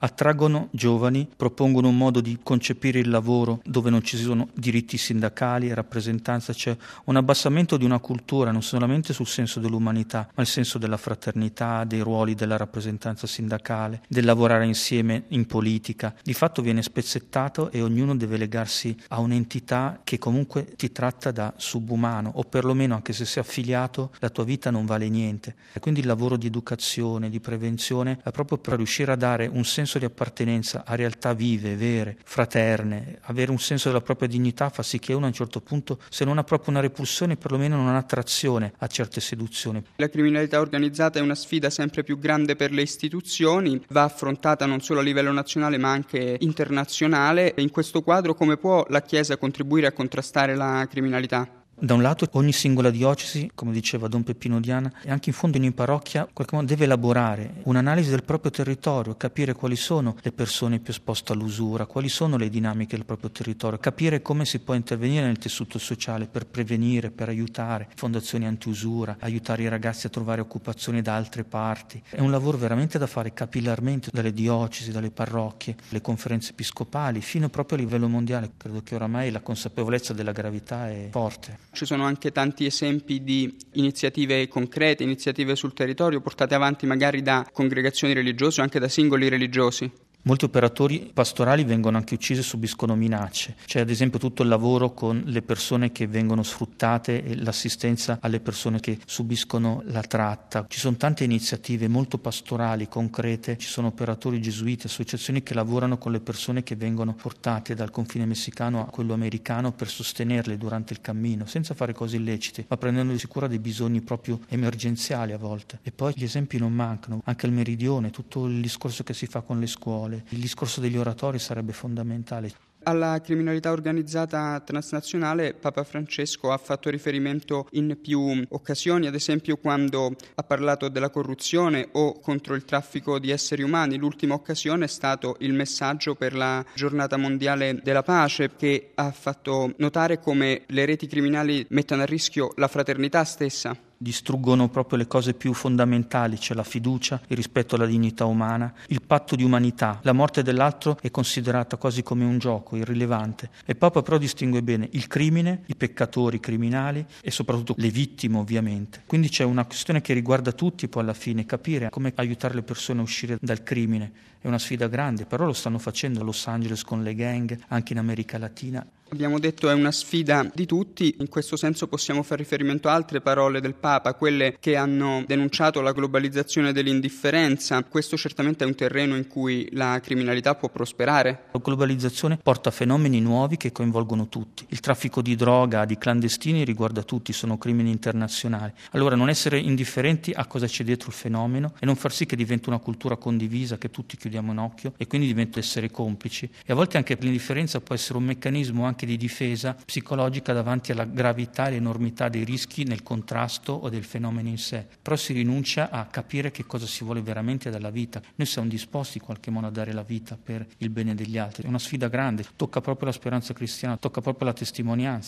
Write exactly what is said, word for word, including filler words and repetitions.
attraggono giovani, propongono un modo di concepire il lavoro dove non ci sono diritti sindacali, rappresentanza, c'è un abbassamento di una cultura non solamente sul senso dell'umanità, ma il senso della fraternità, dei ruoli della rappresentanza sindacale, del lavorare insieme in politica. Di fatto viene spezzettato e ognuno deve legarsi a un'entità che comunque ti tratta da subumano, o perlomeno anche se sei affiliato la tua vita non vale niente. E quindi il lavoro di educazione, di prevenzione è proprio per riuscire a dare un senso di appartenenza a realtà vive, vere, fraterne. Avere un senso della propria dignità fa sì che uno a un certo punto, se non ha proprio una repulsione, perlomeno non ha attrazione a certe seduzioni. La criminalità organizzata è una sfida sempre più grande per le istituzioni, va affrontata non solo a livello nazionale ma anche internazionale. In questo quadro come può la Chiesa contribuire a contrastare la criminalità? Da un lato ogni singola diocesi, come diceva Don Peppino Diana, e anche in fondo ogni parrocchia in qualche modo deve elaborare un'analisi del proprio territorio, capire quali sono le persone più esposte all'usura, quali sono le dinamiche del proprio territorio, capire come si può intervenire nel tessuto sociale per prevenire, per aiutare fondazioni antiusura, aiutare i ragazzi a trovare occupazioni da altre parti. È un lavoro veramente da fare capillarmente dalle diocesi, dalle parrocchie, le conferenze episcopali, fino proprio a livello mondiale. Credo che oramai la consapevolezza della gravità è forte. Ci sono anche tanti esempi di iniziative concrete, iniziative sul territorio portate avanti magari da congregazioni religiose o anche da singoli religiosi. Molti operatori pastorali vengono anche uccisi e subiscono minacce. C'è ad esempio tutto il lavoro con le persone che vengono sfruttate e l'assistenza alle persone che subiscono la tratta. Ci sono tante iniziative molto pastorali, concrete. Ci sono operatori gesuiti, associazioni che lavorano con le persone che vengono portate dal confine messicano a quello americano per sostenerle durante il cammino, senza fare cose illecite, ma prendendosi cura dei bisogni proprio emergenziali a volte. E poi gli esempi non mancano. Anche il meridione, tutto il discorso che si fa con le scuole. Il discorso degli oratori sarebbe fondamentale. Alla criminalità organizzata transnazionale Papa Francesco ha fatto riferimento in più occasioni, ad esempio quando ha parlato della corruzione o contro il traffico di esseri umani. L'ultima occasione è stato il messaggio per la giornata mondiale della pace, che ha fatto notare come le reti criminali mettano a rischio la fraternità stessa. Distruggono proprio le cose più fondamentali, c'è la fiducia, il rispetto alla dignità umana, il patto di umanità. La morte dell'altro è considerata quasi come un gioco, irrilevante. E il Papa però distingue bene il crimine, i peccatori criminali e soprattutto le vittime, ovviamente. Quindi c'è una questione che riguarda tutti poi alla fine, capire come aiutare le persone a uscire dal crimine. È una sfida grande, però lo stanno facendo a Los Angeles con le gang, anche in America Latina. Abbiamo detto è una sfida di tutti, in questo senso possiamo fare riferimento a altre parole del Papa, quelle che hanno denunciato la globalizzazione dell'indifferenza. Questo certamente è un terreno in cui la criminalità può prosperare. La globalizzazione porta a fenomeni nuovi che coinvolgono tutti. Il traffico di droga, di clandestini riguarda tutti, sono crimini internazionali. Allora non essere indifferenti a cosa c'è dietro il fenomeno e non far sì che diventi una cultura condivisa, che tutti chiudiamo un occhio e quindi diventa essere complici. E a volte anche l'indifferenza può essere un meccanismo anche di difesa psicologica davanti alla gravità e l'enormità dei rischi nel contrasto o del fenomeno in sé. Però si rinuncia a capire che cosa si vuole veramente dalla vita. Noi siamo disposti in qualche modo a dare la vita per il bene degli altri. È una sfida grande, tocca proprio la speranza cristiana, tocca proprio la testimonianza.